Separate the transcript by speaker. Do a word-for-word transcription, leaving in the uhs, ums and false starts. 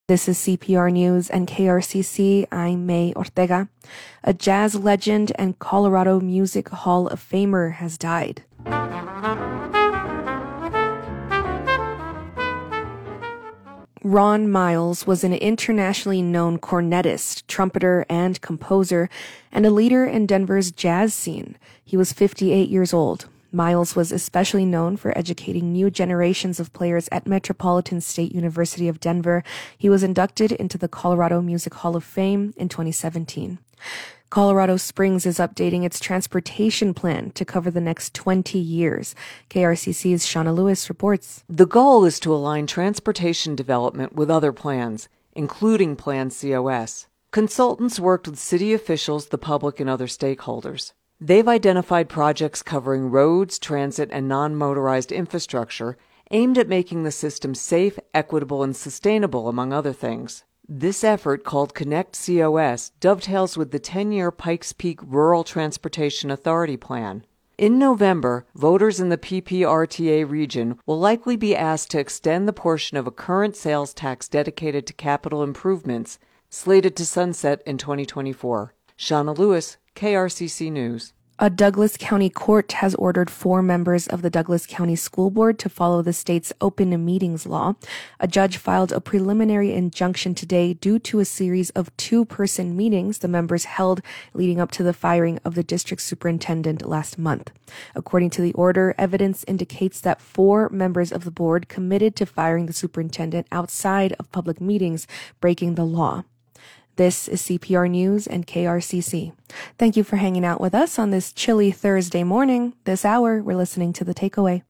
Speaker 1: This is C P R News and K R C C. I'm May Ortega. A jazz legend and Colorado Music Hall of Famer has died. Ron Miles was an internationally known cornetist, trumpeter, and composer, and a leader in Denver's jazz scene. He was fifty-eight years old. Miles was especially known for educating new generations of players at Metropolitan State University of Denver. He was inducted into the Colorado Music Hall of Fame in twenty seventeen. Colorado Springs is updating its transportation plan to cover the next twenty years. K R C C's Shauna Lewis reports.
Speaker 2: The goal is to align transportation development with other plans, including Plan C O S. Consultants worked with city officials, the public, and other stakeholders. They've identified projects covering roads, transit, and non-motorized infrastructure aimed at making the system safe, equitable, and sustainable, among other things. This effort, called Connect C O S, dovetails with the ten-year Pikes Peak Rural Transportation Authority Plan. In November, voters in the P P R T A region will likely be asked to extend the portion of a current sales tax dedicated to capital improvements, slated to sunset in twenty twenty-four. Shauna Lewis, K R C C News.
Speaker 1: A Douglas County court has ordered four members of the Douglas County School Board to follow the state's open meetings law. A judge filed a preliminary injunction today due to a series of two-person meetings the members held leading up to the firing of the district superintendent last month. According to the order, evidence indicates that four members of the board committed to firing the superintendent outside of public meetings, breaking the law. This is C P R News and K R C C. Thank you for hanging out with us on this chilly Thursday morning. This hour, we're listening to The Takeaway.